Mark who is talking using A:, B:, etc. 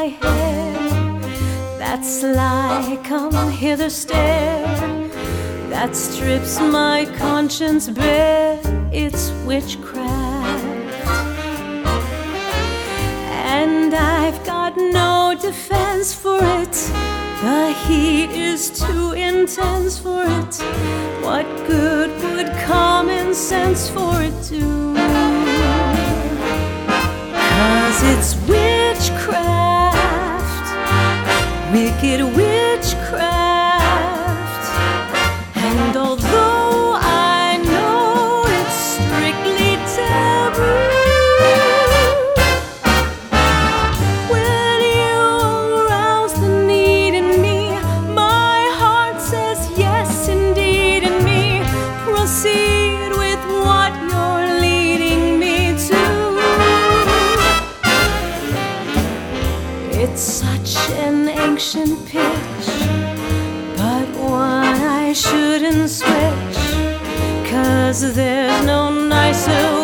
A: my hair. That sly come hither stare, that strips my conscience bare, it's witchcraft. And I've got no defense for it, the heat is too intense for it. What good would common sense for it do? 'Cause it's witchcraft, wicked witchcraft. And although I know it's strictly taboo, when you arouse the need in me, my heart says yes indeed in me. Proceed with what you're leading me to. It's such an ancient pitch, but one I shouldn't switch, 'cause there's no nicer